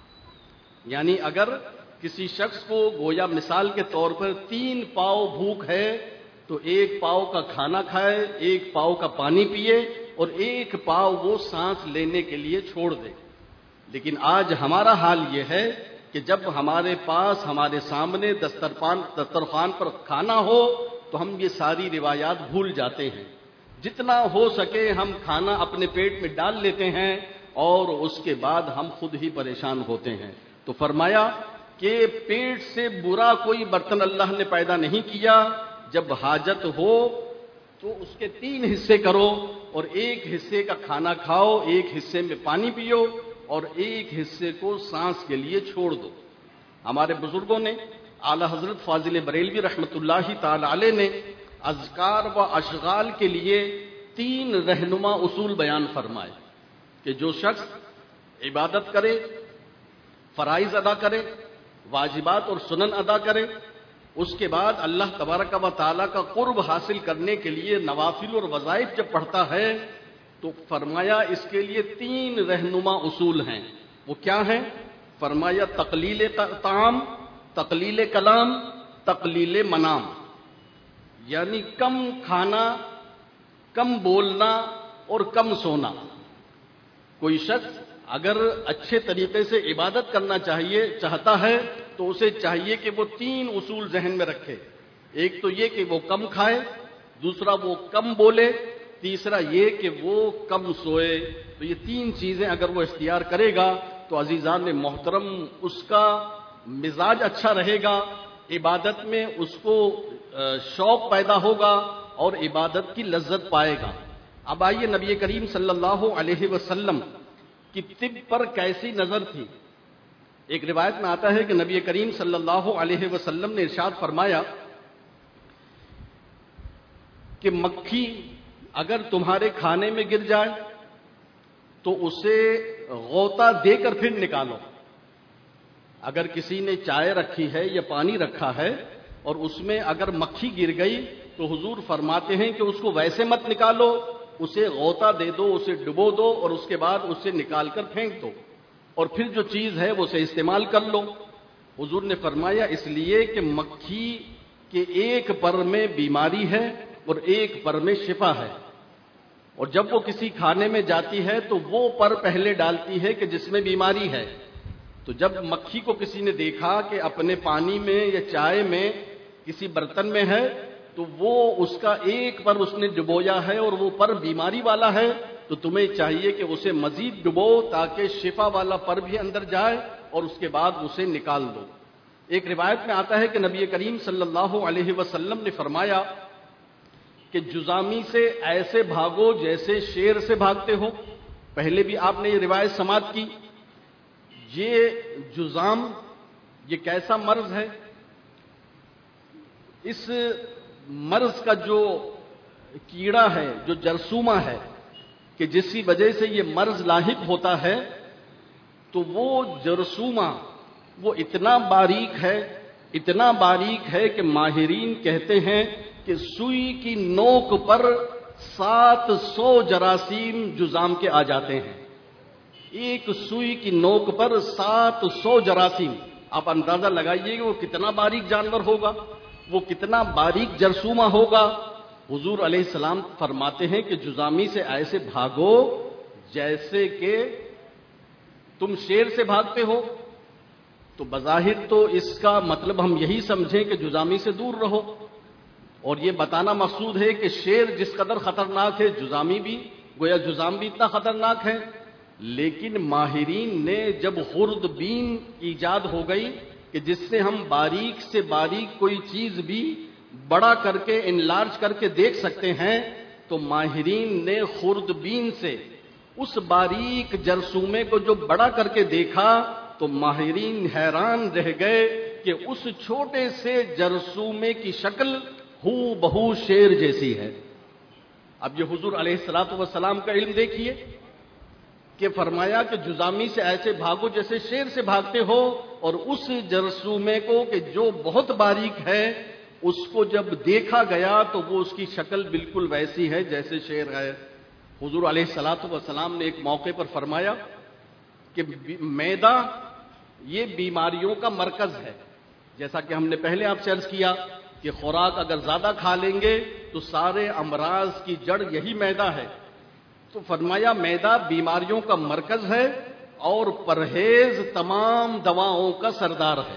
یعنی اگر کسی شخص کو گویا مثال کے طور پر تین پاؤ بھوک ہے تو ایک پاؤ کا کھانا کھائے، ایک پاؤ کا پانی پیے اور ایک پاؤ وہ سانس لینے کے لیے چھوڑ دے۔ لیکن آج ہمارا حال یہ ہے کہ جب ہمارے پاس ہمارے سامنے دسترخوان دسترخوان پر کھانا ہو تو ہم یہ ساری روایات بھول جاتے ہیں۔ جتنا ہو سکے ہم کھانا اپنے پیٹ میں ڈال لیتے ہیں اور اس کے بعد ہم خود ہی پریشان ہوتے ہیں۔ تو فرمایا کہ پیٹ سے برا کوئی برتن اللہ نے پیدا نہیں کیا، جب حاجت ہو تو اس کے تین حصے کرو اور ایک حصے کا کھانا کھاؤ، ایک حصے میں پانی پیو اور ایک حصے کو سانس کے لیے چھوڑ دو۔ ہمارے بزرگوں نے، اعلی حضرت فاضل بریلوی رحمۃ اللہ تعالی علیہ نے اذکار و اشغال کے لیے تین رہنما اصول بیان فرمائے کہ جو شخص عبادت کرے، فرائض ادا کرے، واجبات اور سنن ادا کرے، اس کے بعد اللہ تبارک و تعالیٰ کا قرب حاصل کرنے کے لیے نوافل اور وظائف جب پڑھتا ہے تو فرمایا اس کے لیے تین رہنما اصول ہیں۔ وہ کیا ہیں؟ فرمایا تقلیل طعام، تقلیل کلام، تقلیل منام۔ یعنی کم کھانا، کم بولنا اور کم سونا۔ کوئی شخص اگر اچھے طریقے سے عبادت کرنا چاہیے چاہتا ہے تو اسے چاہیے کہ وہ تین اصول ذہن میں رکھے۔ ایک تو یہ کہ وہ کم کھائے، دوسرا وہ کم بولے، تیسرا یہ کہ وہ کم سوئے۔ تو یہ تین چیزیں اگر وہ اختیار کرے گا تو عزیزان محترم اس کا مزاج اچھا رہے گا، عبادت میں اس کو شوق پیدا ہوگا اور عبادت کی لذت پائے گا۔ اب آئیے نبی کریم صلی اللہ علیہ وسلم کی طب پر کیسی نظر تھی۔ ایک روایت میں آتا ہے کہ نبی کریم صلی اللہ علیہ وسلم نے ارشاد فرمایا کہ مکھی اگر تمہارے کھانے میں گر جائے تو اسے غوطہ دے کر پھر نکالو۔ اگر کسی نے چائے رکھی ہے یا پانی رکھا ہے اور اس میں اگر مکھی گر گئی تو حضور فرماتے ہیں کہ اس کو ویسے مت نکالو، اسے غوطہ دے دو، اسے ڈبو دو اور اس کے بعد اسے نکال کر پھینک دو اور پھر جو چیز ہے وہ اسے استعمال کر لو۔ حضور نے فرمایا اس لیے کہ مکھی کے ایک پر میں بیماری ہے اور ایک پر میں شفا ہے، اور جب وہ کسی کھانے میں جاتی ہے تو وہ پر پہلے ڈالتی ہے کہ جس میں بیماری ہے۔ تو جب مکھی کو کسی نے دیکھا کہ اپنے پانی میں یا چائے میں کسی برتن میں ہے تو وہ اس کا ایک پر اس نے ڈبویا ہے اور وہ پر بیماری والا ہے، تو تمہیں چاہیے کہ اسے مزید ڈبو تاکہ شفا والا پر بھی اندر جائے اور اس کے بعد اسے نکال دو۔ ایک روایت میں آتا ہے کہ نبی کریم صلی اللہ علیہ وسلم نے فرمایا کہ جذامی سے ایسے بھاگو جیسے شیر سے بھاگتے ہو۔ پہلے بھی آپ نے یہ روایت سماعت کی۔ یہ جذام یہ کیسا مرض ہے؟ اس مرض کا جو کیڑا ہے، جو جرثومہ ہے کہ جس کی وجہ سے یہ مرض لاحق ہوتا ہے، تو وہ جرثومہ وہ اتنا باریک ہے، اتنا باریک ہے کہ ماہرین کہتے ہیں کہ سوئی کی نوک پر سات سو جراثیم جذام کے آ جاتے ہیں۔ ایک سوئی کی نوک پر سات سو جراثیم، آپ اندازہ لگائیے کہ وہ کتنا باریک جانور ہوگا، وہ کتنا باریک جرثومہ ہوگا۔ حضور علیہ السلام فرماتے ہیں کہ جذامی سے ایسے بھاگو جیسے کہ تم شیر سے بھاگتے ہو۔ تو بظاہر تو اس کا مطلب ہم یہی سمجھیں کہ جذامی سے دور رہو، اور یہ بتانا مقصود ہے کہ شیر جس قدر خطرناک ہے، جذامی بھی، گویا جذام بھی اتنا خطرناک ہے، لیکن ماہرین نے جب خوردبین ایجاد ہو گئی کہ جس سے ہم باریک سے باریک کوئی چیز بھی بڑا کر کے انلارج کر کے دیکھ سکتے ہیں، تو ماہرین نے خوردبین سے اس باریک جرثومے کو جو بڑا کر کے دیکھا تو ماہرین حیران رہ گئے کہ اس چھوٹے سے جرثومے کی شکل ہو بہو شیر جیسی ہے۔ اب یہ حضور علیہ الصلوۃ والسلام کا علم دیکھیے کہ فرمایا کہ جذامی سے ایسے بھاگو جیسے شیر سے بھاگتے ہو، اور اس جرثومے کو کہ جو بہت باریک ہے اس کو جب دیکھا گیا تو وہ اس کی شکل بالکل ویسی ہے جیسے شیر ہے۔ حضور علیہ الصلوۃ والسلام نے ایک موقع پر فرمایا کہ معدہ یہ بیماریوں کا مرکز ہے، جیسا کہ ہم نے پہلے آپ سے عرض کیا کہ خوراک اگر زیادہ کھا لیں گے تو سارے امراض کی جڑ یہی معدہ ہے۔ تو فرمایا معدہ بیماریوں کا مرکز ہے اور پرہیز تمام دواؤں کا سردار ہے۔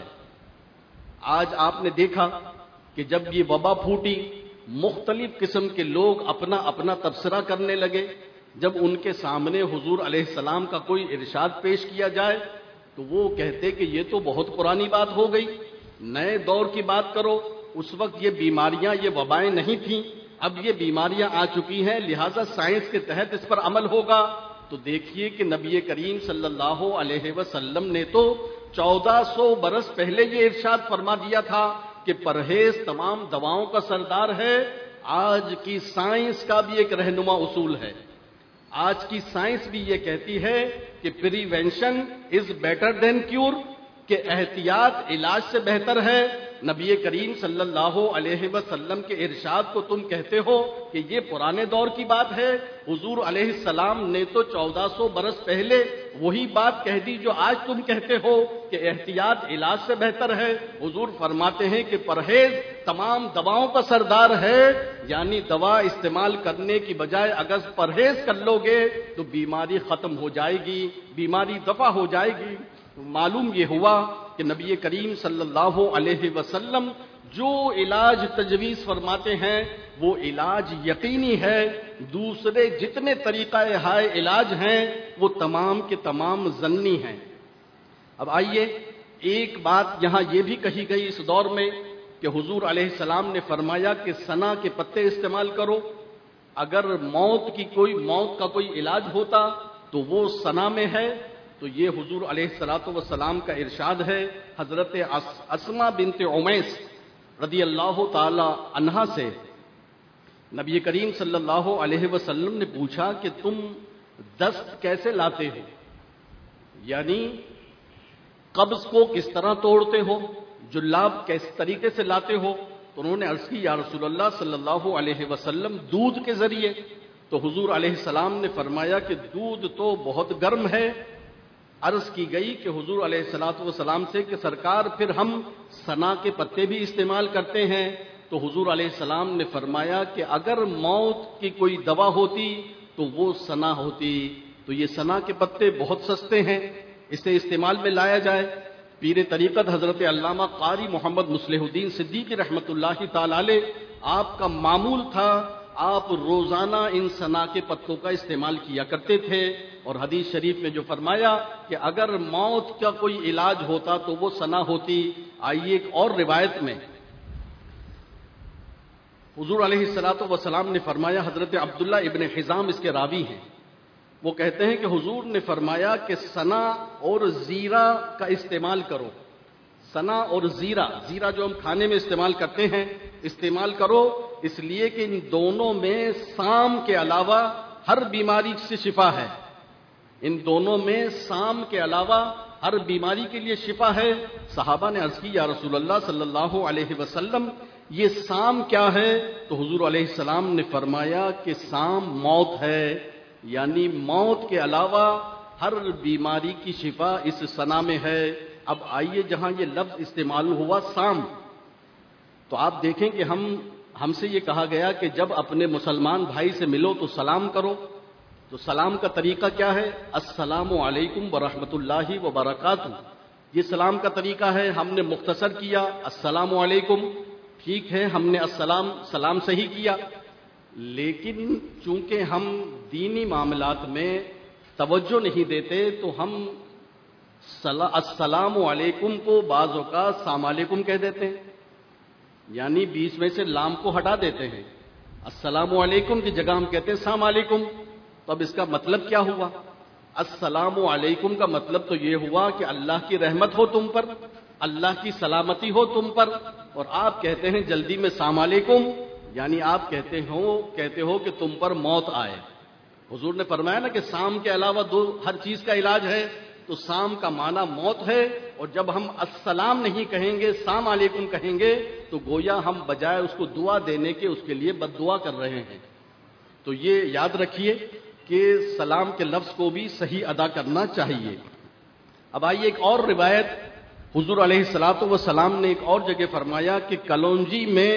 آج آپ نے دیکھا کہ جب یہ وبا پھوٹی، مختلف قسم کے لوگ اپنا اپنا تبصرہ کرنے لگے۔ جب ان کے سامنے حضور علیہ السلام کا کوئی ارشاد پیش کیا جائے تو وہ کہتے کہ یہ تو بہت پرانی بات ہو گئی، نئے دور کی بات کرو، اس وقت یہ بیماریاں، یہ وبائیں نہیں تھیں، اب یہ بیماریاں آ چکی ہیں، لہذا سائنس کے تحت اس پر عمل ہوگا۔ تو دیکھیے کہ نبی کریم صلی اللہ علیہ وسلم نے تو چودہ سو برس پہلے یہ ارشاد فرما دیا تھا کہ پرہیز تمام دواؤں کا سردار ہے۔ آج کی سائنس کا بھی ایک رہنما اصول ہے، آج کی سائنس بھی یہ کہتی ہے کہ prevention is better than cure, کہ احتیاط علاج سے بہتر ہے۔ نبی کریم صلی اللہ علیہ وسلم کے ارشاد کو تم کہتے ہو کہ یہ پرانے دور کی بات ہے، حضور علیہ السلام نے تو چودہ سو برس پہلے وہی بات کہہ دی جو آج تم کہتے ہو کہ احتیاط علاج سے بہتر ہے۔ حضور فرماتے ہیں کہ پرہیز تمام دواؤں کا سردار ہے، یعنی دوا استعمال کرنے کی بجائے اگر پرہیز کر لو گے تو بیماری ختم ہو جائے گی، بیماری دفع ہو جائے گی۔ معلوم یہ ہوا کہ نبی کریم صلی اللہ علیہ وسلم جو علاج تجویز فرماتے ہیں وہ علاج یقینی ہے، دوسرے جتنے طریقہ ہائے علاج ہیں وہ تمام کے تمام ظنی ہیں۔ اب آئیے ایک بات یہاں یہ بھی کہی گئی اس دور میں کہ حضور علیہ السلام نے فرمایا کہ سنا کے پتے استعمال کرو، اگر موت کی کوئی موت کا کوئی علاج ہوتا تو وہ سنا میں ہے۔ تو یہ حضور علیہ الصلوۃ والسلام کا ارشاد ہے۔ حضرت اسماء بنت عمیس رضی اللہ تعالی عنہا سے نبی کریم صلی اللہ علیہ وسلم نے پوچھا کہ تم دست کیسے لاتے ہو، یعنی قبض کو کس طرح توڑتے ہو، جلاب کس طریقے سے لاتے ہو؟ تو انہوں نے عرض کی یا رسول اللہ صلی اللہ علیہ وسلم دودھ کے ذریعے۔ تو حضور علیہ السلام نے فرمایا کہ دودھ تو بہت گرم ہے۔ عرض کی گئی کہ حضور علیہ الصلوۃ والسلام سے کہ سرکار پھر ہم سنا کے پتے بھی استعمال کرتے ہیں۔ تو حضور علیہ السلام نے فرمایا کہ اگر موت کی کوئی دوا ہوتی تو وہ سنا ہوتی۔ تو یہ سنا کے پتے بہت سستے ہیں، اسے استعمال میں لایا جائے۔ پیر طریقت حضرت علامہ قاری محمد مصلح الدین صدیقی رحمۃ اللہ تعالی علیہ، آپ کا معمول تھا آپ روزانہ ان سنا کے پتوں کا استعمال کیا کرتے تھے، اور حدیث شریف میں جو فرمایا کہ اگر موت کا کوئی علاج ہوتا تو وہ سنا ہوتی۔ آئیے ایک اور روایت میں حضور علیہ الصلوۃ والسلام نے فرمایا، حضرت عبداللہ ابن حزام اس کے راوی ہیں، وہ کہتے ہیں کہ حضور نے فرمایا کہ سنا اور زیرہ کا استعمال کرو۔ سنا اور زیرہ، زیرہ جو ہم کھانے میں استعمال کرتے ہیں، استعمال کرو، اس لیے کہ ان دونوں میں سام کے علاوہ ہر بیماری سے شفا ہے۔ ان دونوں میں سام کے علاوہ ہر بیماری کے لیے شفا ہے۔ صحابہ نے عرض کی یا رسول اللہ صلی اللہ علیہ وسلم یہ سام کیا ہے؟ تو حضور علیہ السلام نے فرمایا کہ سام موت ہے، یعنی موت کے علاوہ ہر بیماری کی شفا اس سنا میں ہے۔ اب آئیے جہاں یہ لفظ استعمال ہوا سام، تو آپ دیکھیں کہ ہم ہم سے یہ کہا گیا کہ جب اپنے مسلمان بھائی سے ملو تو سلام کرو، تو سلام کا طریقہ کیا ہے؟ السلام علیکم ورحمۃ اللہ وبرکاتہ، یہ سلام کا طریقہ ہے۔ ہم نے مختصر کیا السلام علیکم، ٹھیک ہے ہم نے السلام سلام صحیح کیا، لیکن چونکہ ہم دینی معاملات میں توجہ نہیں دیتے تو ہم السلام علیکم کو بعض اوقات السلام علیکم کہہ دیتے ہیں، یعنی بیچ میں سے لام کو ہٹا دیتے ہیں، السلام علیکم کی جگہ ہم کہتے ہیں السلام علیکم. تو اب اس کا مطلب کیا ہوا؟ السلام علیکم کا مطلب تو یہ ہوا کہ اللہ کی رحمت ہو تم پر، اللہ کی سلامتی ہو تم پر، اور آپ کہتے ہیں جلدی میں السلام علیکم، یعنی آپ کہتے ہو کہتے ہو کہ تم پر موت آئے. حضور نے فرمایا نا کہ سام کے علاوہ دو ہر چیز کا علاج ہے، تو سام کا معنی موت ہے، اور جب ہم السلام نہیں کہیں گے السلام علیکم کہیں گے تو گویا ہم بجائے اس کو دعا دینے کے اس کے لیے بد دعا کر رہے ہیں. تو یہ یاد رکھیے کہ سلام کے لفظ کو بھی صحیح ادا کرنا چاہیے. اب آئیے ایک اور روایت، حضور علیہ الصلوۃ والسلام نے ایک اور جگہ فرمایا کہ کلونجی میں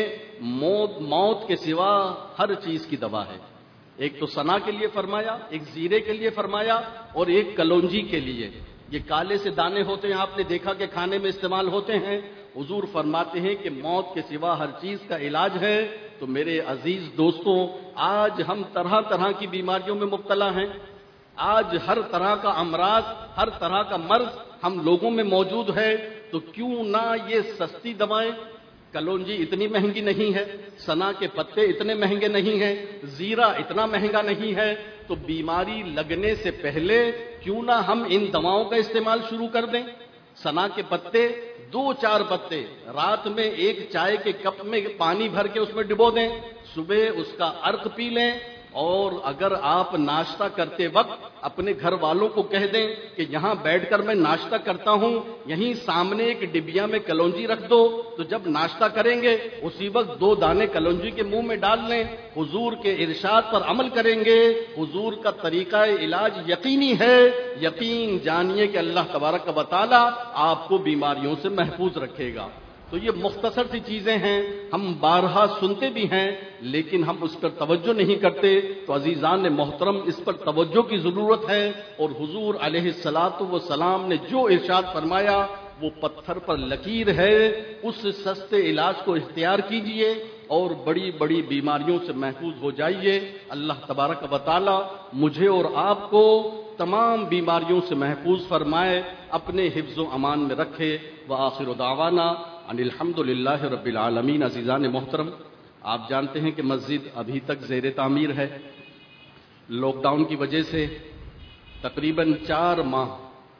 موت موت کے سوا ہر چیز کی دوا ہے. ایک تو سنا کے لیے فرمایا، ایک زیرے کے لیے فرمایا، اور ایک کلونجی کے لیے. یہ کالے سے دانے ہوتے ہیں، آپ نے دیکھا کہ کھانے میں استعمال ہوتے ہیں. حضور فرماتے ہیں کہ موت کے سوا ہر چیز کا علاج ہے. تو میرے عزیز دوستوں، آج ہم طرح طرح کی بیماریوں میں مبتلا ہیں. آج ہر طرح کا امراض، ہر طرح کا مرض ہم لوگوں میں موجود ہے. تو کیوں نہ یہ سستی دوائیں، کلونجی اتنی مہنگی نہیں ہے، سنا کے پتے اتنے مہنگے نہیں ہیں، زیرہ اتنا مہنگا نہیں ہے، تو بیماری لگنے سے پہلے کیوں نہ ہم ان دواؤں کا استعمال شروع کر دیں. سنا کے پتے دو چار پتے رات میں ایک چائے کے کپ میں پانی بھر کے اس میں ڈبو دیں، صبح اس کا عرق پی لیں، اور اگر آپ ناشتہ کرتے وقت اپنے گھر والوں کو کہہ دیں کہ یہاں بیٹھ کر میں ناشتہ کرتا ہوں، یہیں سامنے ایک ڈبیا میں کلونجی رکھ دو، تو جب ناشتہ کریں گے اسی وقت دو دانے کلونجی کے منہ میں ڈال لیں. حضور کے ارشاد پر عمل کریں گے. حضور کا طریقہ علاج یقینی ہے. یقین جانیے کہ اللہ تبارک و تعالی آپ کو بیماریوں سے محفوظ رکھے گا. تو یہ مختصر سی چیزیں ہیں، ہم بارہا سنتے بھی ہیں لیکن ہم اس پر توجہ نہیں کرتے. تو عزیزان محترم، اس پر توجہ کی ضرورت ہے. اور حضور علیہ الصلوۃ والسلام نے جو ارشاد فرمایا وہ پتھر پر لکیر ہے. اس سستے علاج کو اختیار کیجئے اور بڑی بڑی بیماریوں سے محفوظ ہو جائیے. اللہ تبارک و تعالی مجھے اور آپ کو تمام بیماریوں سے محفوظ فرمائے، اپنے حفظ و امان میں رکھے. وآخر دعوانا ان الحمد للہ رب العالمین. عزیزان محترم، آپ جانتے ہیں کہ مسجد ابھی تک زیر تعمیر ہے. لاک ڈاؤن کی وجہ سے تقریباً چار ماہ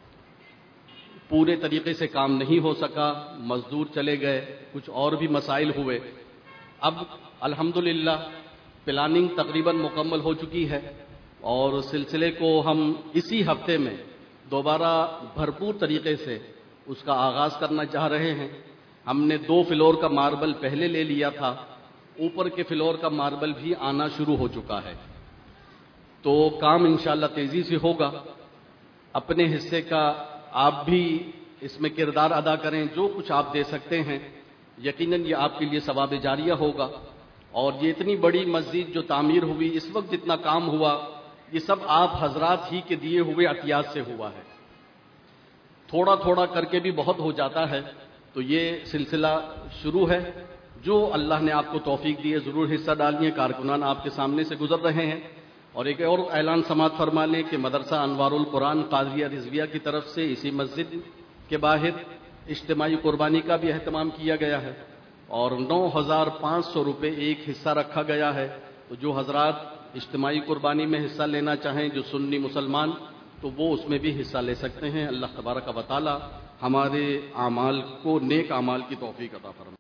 پورے طریقے سے کام نہیں ہو سکا، مزدور چلے گئے، کچھ اور بھی مسائل ہوئے. اب الحمدللہ پلاننگ تقریباً مکمل ہو چکی ہے، اور سلسلے کو ہم اسی ہفتے میں دوبارہ بھرپور طریقے سے اس کا آغاز کرنا چاہ رہے ہیں. ہم نے دو فلور کا ماربل پہلے لے لیا تھا، اوپر کے فلور کا ماربل بھی آنا شروع ہو چکا ہے. تو کام انشاءاللہ تیزی سے ہوگا. اپنے حصے کا آپ بھی اس میں کردار ادا کریں، جو کچھ آپ دے سکتے ہیں یقیناً یہ آپ کے لیے ثواب جاریہ ہوگا. اور یہ اتنی بڑی مسجد جو تعمیر ہوئی، اس وقت جتنا کام ہوا، یہ سب آپ حضرات ہی کے دیے ہوئے عطیات سے ہوا ہے. تھوڑا تھوڑا کر کے بھی بہت ہو جاتا ہے. تو یہ سلسلہ شروع ہے. جو اللہ نے آپ کو توفیق دی ہے ضرور حصہ ڈالیے. کارکنان آپ کے سامنے سے گزر رہے ہیں. اور ایک اور اعلان سماعت فرما لیں کہ مدرسہ انوار القرآن قاضیہ رضویہ کی طرف سے اسی مسجد کے باہر اجتماعی قربانی کا بھی اہتمام کیا گیا ہے، اور نو ہزار پانچ سو روپے ایک حصہ رکھا گیا ہے. تو جو حضرات اجتماعی قربانی میں حصہ لینا چاہیں، جو سنی مسلمان، تو وہ اس میں بھی حصہ لے سکتے ہیں. اللہ تبارک و تعالی ہمارے اعمال کو نیک اعمال کی توفیق عطا فرمائے.